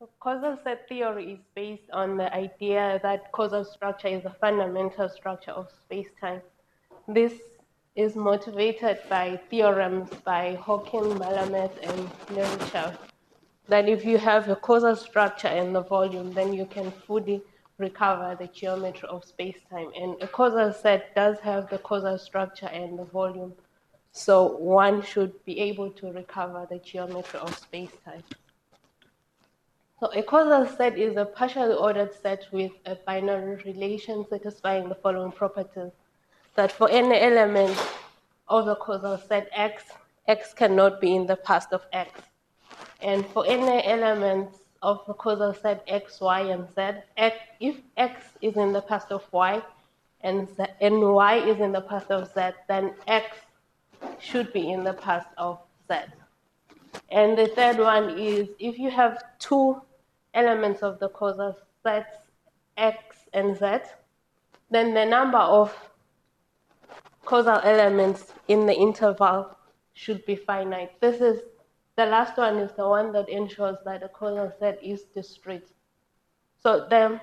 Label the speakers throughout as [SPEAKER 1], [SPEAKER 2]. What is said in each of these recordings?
[SPEAKER 1] Causal set theory is based on the idea that causal structure is a fundamental structure of space-time. This is motivated by theorems by Hawking, Malamet, and Lirichov, that if you have a causal structure in the volume, then you can fully recover the geometry of space-time. And a causal set does have the causal structure and the volume, so one should be able to recover the geometry of space-time. So a causal set is a partially ordered set with a binary relation satisfying the following properties: that for any element of the causal set X, X cannot be in the past of X. And for any elements of the causal set X, Y, and Z, if X is in the past of Y and Y is in the past of Z, then X should be in the past of Z. And the third one is if you have two elements of the causal sets X and Z, then the number of causal elements in the interval should be finite. The last one is the one that ensures that the causal set is discrete. So the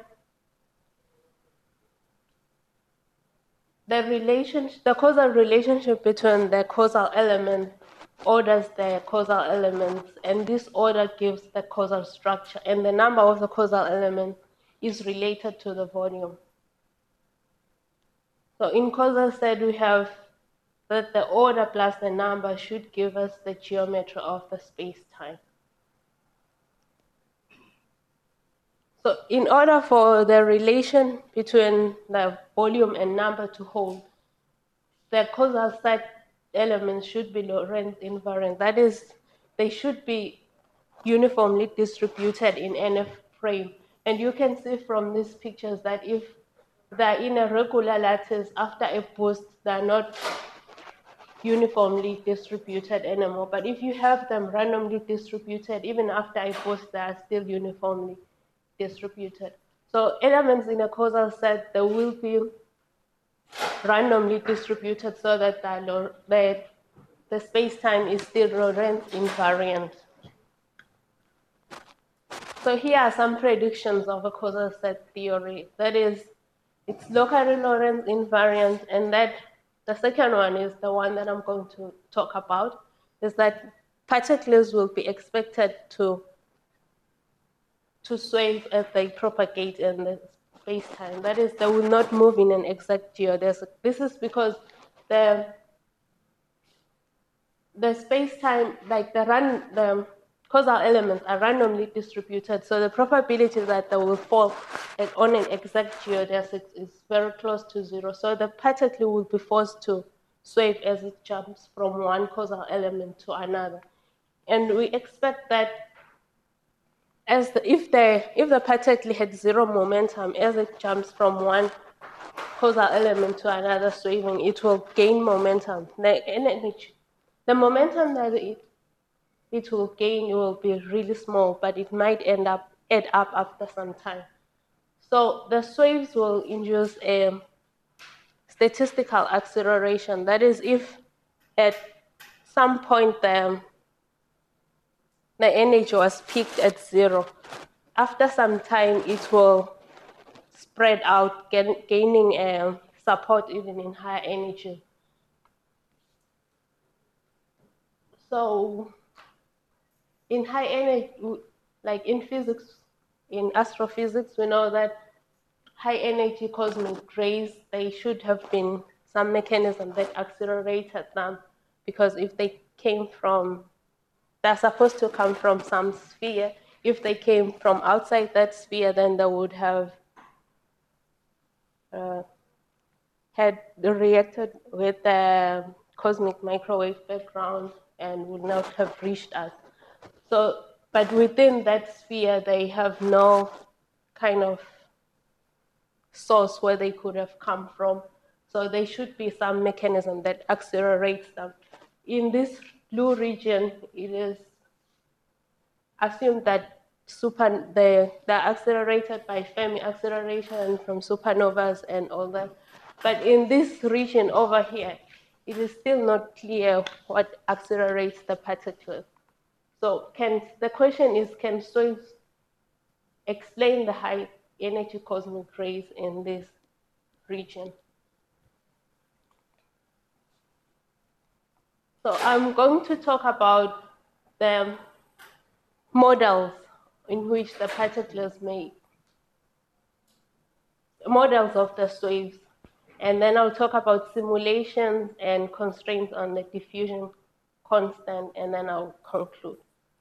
[SPEAKER 1] causal relationship between the causal element orders the causal elements, and this order gives the causal structure, and the number of the causal element is related to the volume. So in causal set, we have that the order plus the number should give us the geometry of the space-time. So in order for the relation between the volume and number to hold, the causal set elements should be Lorentz invariant. That is, they should be uniformly distributed in any frame. And you can see from these pictures that if they're in a regular lattice, after a boost, they're not uniformly distributed anymore. But if you have them randomly distributed, even after a boost, they are still uniformly distributed. So elements in a causal set, they will be randomly distributed so that the space-time is still Lorentz invariant. So here are some predictions of a causal set theory. That is, it's locally Lorentz invariant, and that the second one is the one that I'm going to talk about, is that particles will be expected to swave as they propagate in the space-time. That is, they will not move in an exact geodesic. This is because the space-time, like the causal elements are randomly distributed, so the probability that they will fall on an exact geodesic is very close to zero. So the particle will be forced to swave as it jumps from one causal element to another. And we expect that if the particle had zero momentum as it jumps from one causal element to another swaving, it will gain momentum. The momentum that it will gain will be really small, but it might add up after some time. So the swaves will induce a statistical acceleration. That is, if at some point the energy was peaked at zero, after some time it will spread out, gaining support even in higher energy. So in high energy, like in physics, in astrophysics, we know that high energy cosmic rays, they should have been some mechanism that accelerated them, because if they came from, they're supposed to come from some sphere. If they came from outside that sphere, then they would have had reacted with the cosmic microwave background and would not have reached us. So, but within that sphere, they have no kind of source where they could have come from. So there should be some mechanism that accelerates them. In this blue region, it is assumed that they're accelerated by Fermi acceleration from supernovas and all that. But in this region over here, it is still not clear what accelerates the particles. So the question is, can swaves explain the high energy cosmic rays in this region. So I'm going to talk about the models in which the particles make, models of the waves, and then I'll talk about simulations and constraints on the diffusion constant, and then I'll conclude.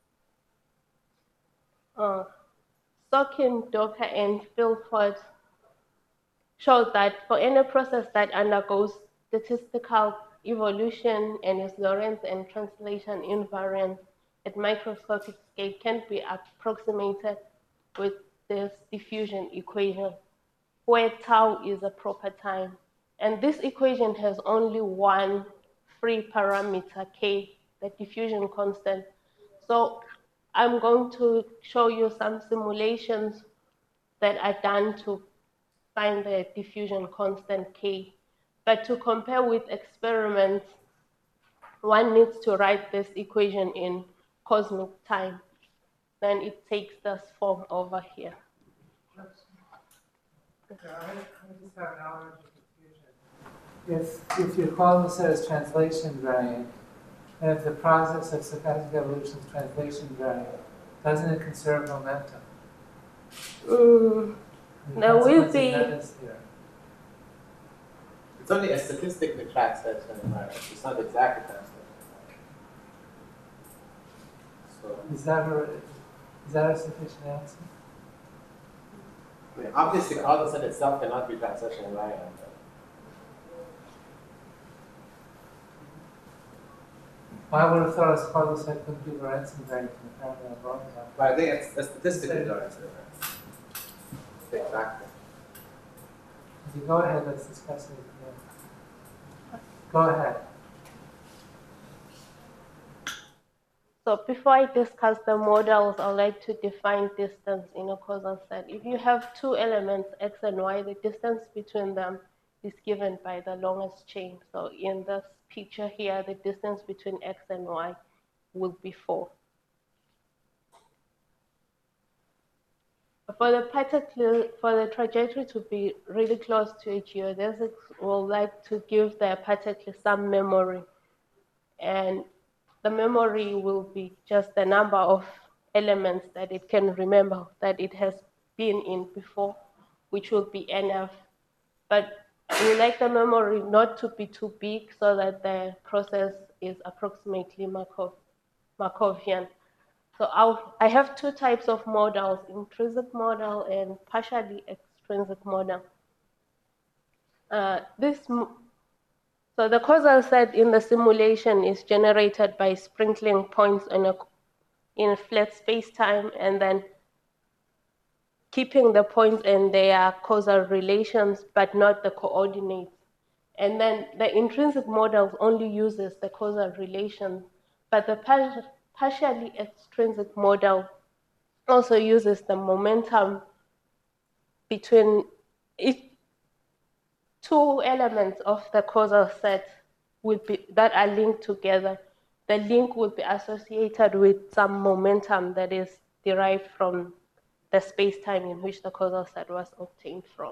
[SPEAKER 1] Sorkin, Docker, and Philpott showed that for any process that undergoes statistical evolution and is Lorentz and translation invariant at microscopic scale can be approximated with this diffusion equation, where tau is a proper time. And this equation has only one free parameter, k, the diffusion constant. So I'm going to show you some simulations that are done to find the diffusion constant k. But to compare with experiments, one needs to write this equation in cosmic time. Then it takes this form over here.
[SPEAKER 2] I just have knowledge of diffusion. If your quantum set is translation variant, and if the process of stochastic evolution is translation variant, doesn't it conserve momentum?
[SPEAKER 1] There will be.
[SPEAKER 3] It's only a statistically translation environment. It's not exactly translation. So
[SPEAKER 2] is that a sufficient answer?
[SPEAKER 3] I mean, obviously, the quantum set itself cannot be translation invariant.
[SPEAKER 2] Well, I would have thought a quantum set couldn't be Lorentz invariant, and apparently I'm wrong about that.
[SPEAKER 3] But I think it's a statistically Lorentz invariant. Exactly.
[SPEAKER 2] Okay, go ahead, let's discuss it again. Go ahead.
[SPEAKER 1] So before I discuss the models, I'd like to define distance in a causal set. If you have two elements, x and y, the distance between them is given by the longest chain. So in this picture here, the distance between x and y will be 4. For the trajectory to be really close to a geodesic, we'll like to give the particle some memory. And the memory will be just the number of elements that it can remember that it has been in before, which will be NF. But we like the memory not to be too big so that the process is approximately Markovian. So I have two types of models, intrinsic model and partially extrinsic model. So the causal set in the simulation is generated by sprinkling points in a flat space-time and then keeping the points and their causal relations, but not the coordinates. And then the intrinsic model only uses the causal relations, but the partially extrinsic model also uses the momentum between two elements of the causal set that are linked together. The link will be associated with some momentum that is derived from the space-time in which the causal set was obtained from.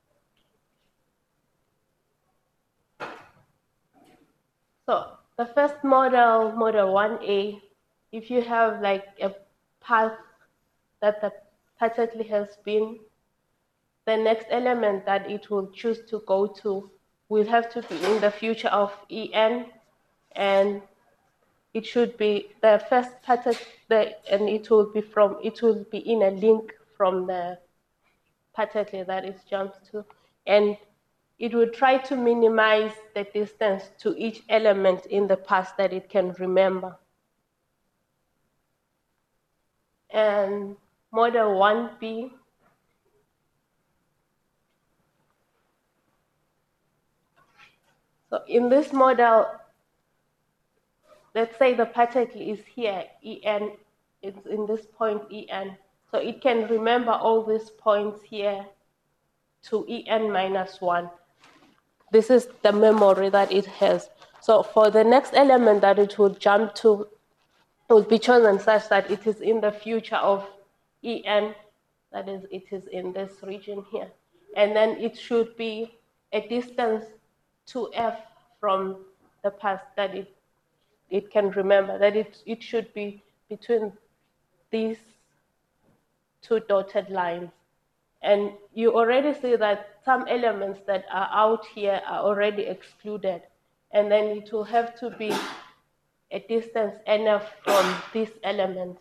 [SPEAKER 1] So the first model, model 1A, if you have like a path that the particle has been, the next element that it will choose to go to will have to be in the future of En, and it should be the first particle, and it will be in a link from the particle that it jumps to, and it will try to minimize the distance to each element in the past that it can remember. And model 1B, so in this model, let's say the particle is here, En, it's in this point En. So it can remember all these points here to En minus 1. This is the memory that it has. So for the next element that it will jump to, it will be chosen such that it is in the future of En, That is, it is in this region here. And then it should be a distance to F from the past that it can remember, that it should be between these two dotted lines. And you already see that some elements that are out here are already excluded. And then it will have to be a distance NF from this element.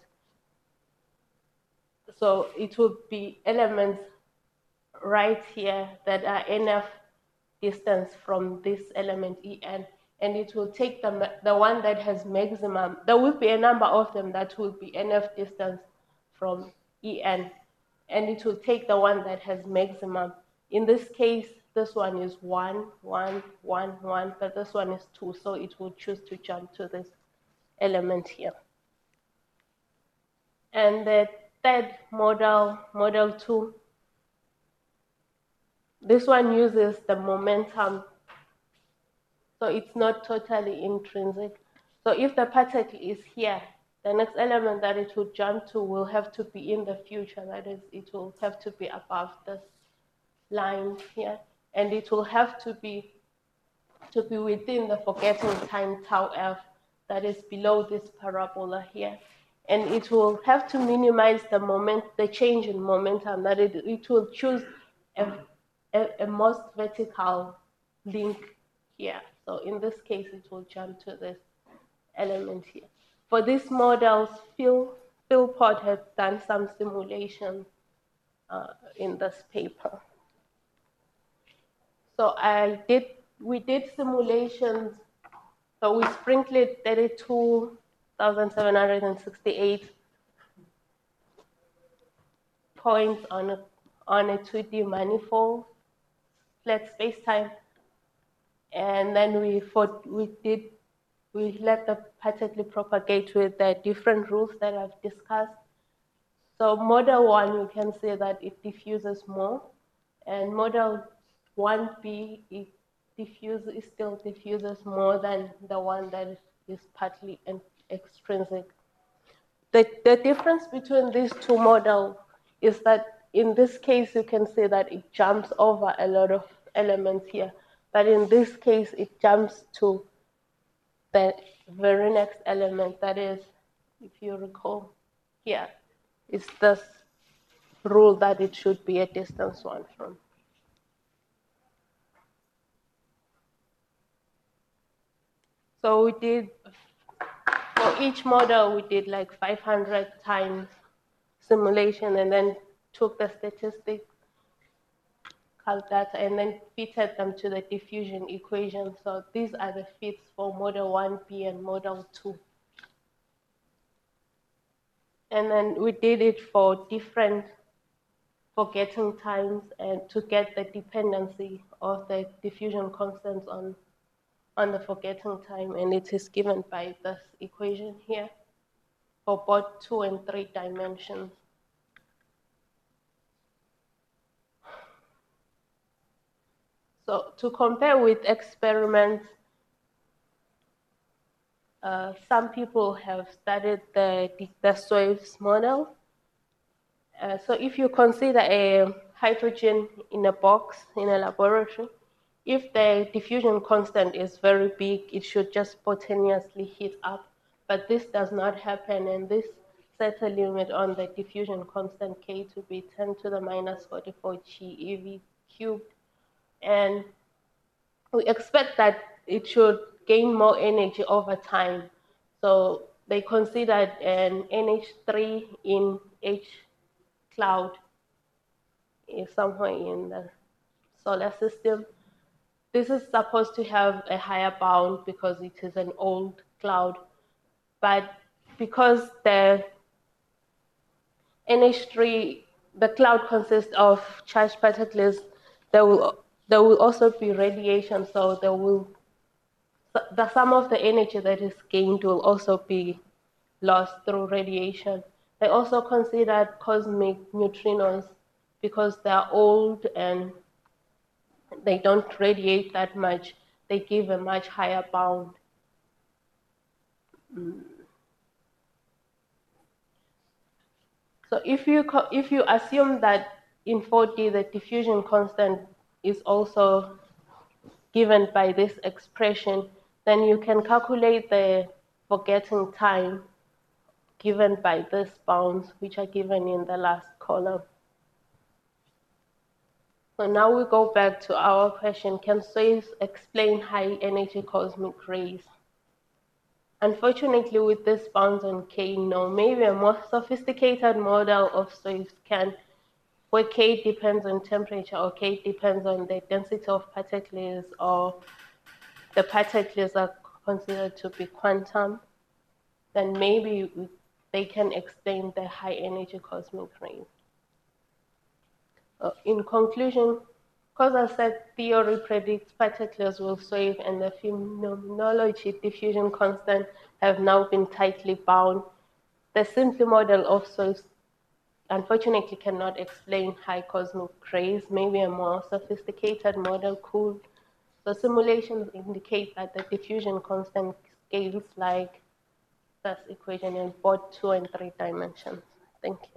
[SPEAKER 1] So it will be elements right here that are NF distance from this element En, and it will take the one that has maximum. There will be a number of them that will be NF distance from En, and it will take the one that has maximum. In this case, this one is 1, 1, 1, 1, but this one is 2, so it will choose to jump to this element here. And the third model, model 2, this one uses the momentum, so it's not totally intrinsic. So if the particle is here, the next element that it will jump to will have to be in the future. That is, it will have to be above this line here, and it will have to be within the forgetting time tau f, that is below this parabola here. And it will have to minimize the change in momentum, that it will choose a most vertical link here. So in this case, it will jump to this element here. For these models, Philpott has done some simulations in this paper. So we did simulations. So we sprinkled 32,768 points on a 2D manifold, flat space-time, and then we let the particle propagate with the different rules that I've discussed. So model 1, you can see that it diffuses more, and model 1B, it still diffuses more than the one that is partly extrinsic. The difference between these two models is that in this case, you can see that it jumps over a lot of elements here. But in this case, it jumps to the very next element. That is, if you recall here, it's this rule that it should be a distance 1 from. So we did, for each model, we did like 500 times simulation, and then took the statistics data and then fitted them to the diffusion equation. So these are the fits for model 1B and model 2. And then we did it for different forgetting times and to get the dependency of the diffusion constants on the forgetting time, and it is given by this equation here for both 2 and 3 dimensions. So to compare with experiments, some people have studied the Sway's model. So if you consider a hydrogen in a box in a laboratory, if the diffusion constant is very big, it should just spontaneously heat up. But this does not happen, and this sets a limit on the diffusion constant K to be 10 to the minus 44 GeV cubed. And we expect that it should gain more energy over time. So they considered an NH3 in H cloud is somewhere in the solar system. This is supposed to have a higher bound because it is an old cloud. But because the NH3, the cloud consists of charged particles, there will also be radiation, so the sum of the energy that is gained will also be lost through radiation. They also considered cosmic neutrinos because they are old and they don't radiate that much. They give a much higher bound. So if you assume that in 4D the diffusion constant is also given by this expression, then you can calculate the forgetting time given by these bounds, which are given in the last column. So now we go back to our question, can SOIFs explain high energy cosmic rays? Unfortunately, with these bounds on K, no. Maybe a more sophisticated model of SOIFs can, where K depends on temperature or K depends on the density of particles, or the particles are considered to be quantum, then maybe they can explain the high energy cosmic rays. In conclusion, causal set theory predicts particles will swave, and the phenomenology diffusion constant have now been tightly bound. The simple model of SOIFs unfortunately cannot explain high cosmic rays. Maybe a more sophisticated model could. So simulations indicate that the diffusion constant scales like this equation in both 2 and 3 dimensions. Thank you.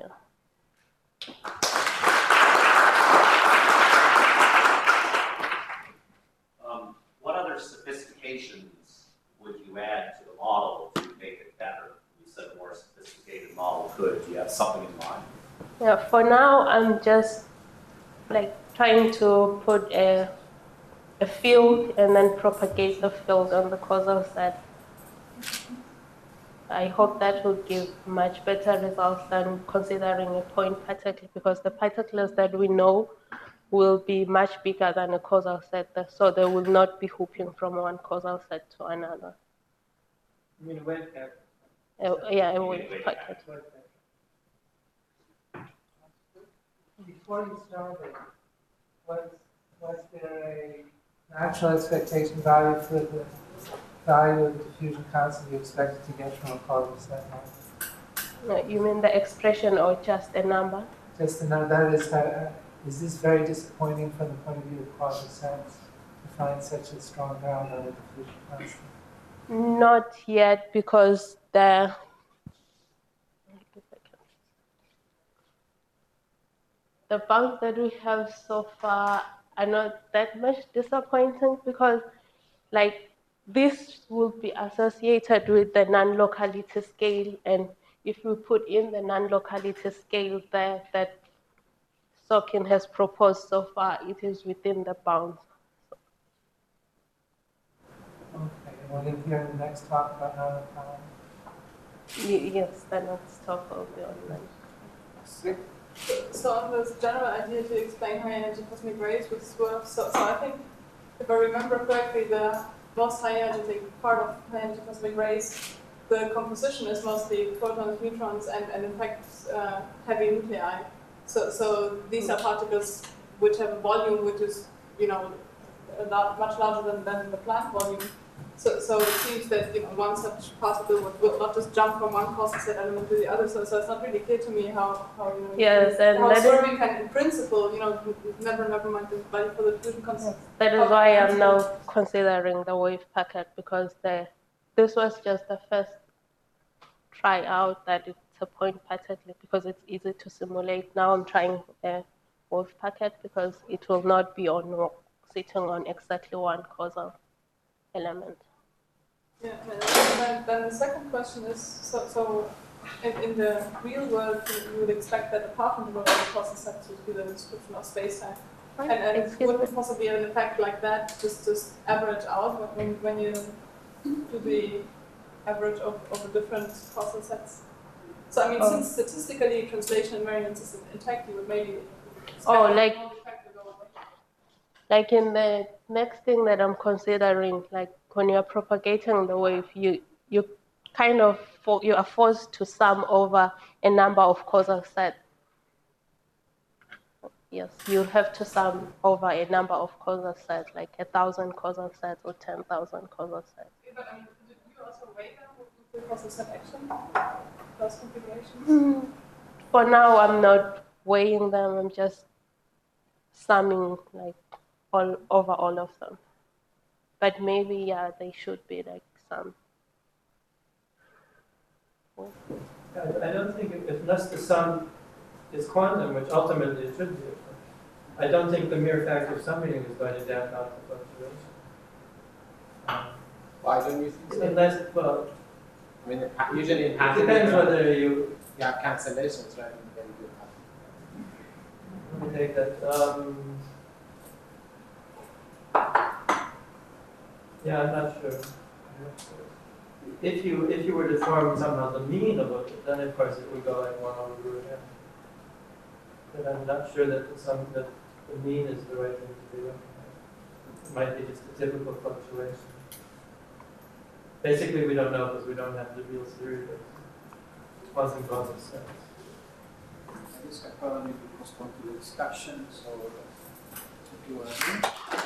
[SPEAKER 4] What other sophistications would you add to the model to make it better? You said a more sophisticated model could. Do you have something in mind?
[SPEAKER 1] Yeah, for now, I'm just like trying to put a field and then propagate the field on the causal set. I hope that will give much better results than considering a point particle, because the particles that we know will be much bigger than a causal set, so they will not be hooping from one causal set to another.
[SPEAKER 2] You mean a wave packet?
[SPEAKER 1] Yeah, a wave packet.
[SPEAKER 2] Before you started, was there a natural expectation value for the value of the diffusion constant you expected to get from a causal set?
[SPEAKER 1] No, you mean the expression or just a number?
[SPEAKER 2] Just the number. That is this very disappointing from the point of view of causal sets to find such a strong bound on a diffusion constant?
[SPEAKER 1] Not yet, because the bounds that we have so far are not that much disappointing, because like this will be associated with the non-locality scale, and if we put in the non-locality scale there that Sorkin has proposed so far, it is within the bounds.
[SPEAKER 2] Okay, we'll leave here in the next talk about non-locality.
[SPEAKER 1] Yes, the next talk will be online.
[SPEAKER 5] So on this general idea to explain high energy cosmic rays with swerves, so I think, if I remember correctly, the most high energetic part of high energy cosmic rays, the composition is mostly protons, neutrons, and in fact heavy nuclei. So these are particles which have a volume which is, much larger than the Planck volume. So it seems that one such particle would not just jump from one causal set element to the other. So it's not really clear to me how
[SPEAKER 1] yes, and
[SPEAKER 5] how swerving can, in principle, never mind the value for the diffusion constant.
[SPEAKER 1] That is why I'm now considering the wave packet, because this was just the first try out that it's a point particle, because it's easy to simulate. Now I'm trying a wave packet because it will not be sitting on exactly one causal element.
[SPEAKER 5] Yeah, and then the second question is, so in the real world, you would expect that apart from the world of causal sets would be the description of space-time. And would it possibly have an effect like that, just average out when you do the average of the different causal sets? So I mean, since statistically translation invariance is intact, you would maybe
[SPEAKER 1] like in the next thing that I'm considering, like when you're propagating the wave, you are forced to sum over a number of causal sets. Yes, you have to sum over a number of causal sets, like 1,000 causal sets or 10,000 causal sets.
[SPEAKER 5] Yeah, but I mean, do you also weigh them with the causal set action, those configurations?
[SPEAKER 1] For now, I'm not weighing them. I'm just summing like over all of them. But maybe, yeah, they should be like some.
[SPEAKER 6] I don't think, unless the sum
[SPEAKER 2] is quantum, which ultimately it should be. I don't think the mere fact of summiting is going to damp out the fluctuation.
[SPEAKER 3] Why don't you think so?
[SPEAKER 2] Unless, well,
[SPEAKER 3] I mean, usually in
[SPEAKER 2] it
[SPEAKER 3] pattern
[SPEAKER 2] depends
[SPEAKER 3] interrupt,
[SPEAKER 2] whether you,
[SPEAKER 3] you have cancellations, right? And then you have,
[SPEAKER 2] let me take that, yeah, I'm not sure. If you were to form somehow the mean of it, then of course it would go like 1 over root n. But I'm not sure that that the mean is the right thing to be looking at. It might be just a typical fluctuation. Basically, we don't know because we don't have the real series of quantum steps.
[SPEAKER 6] I guess I probably need to postpone to the discussion, so if you want to.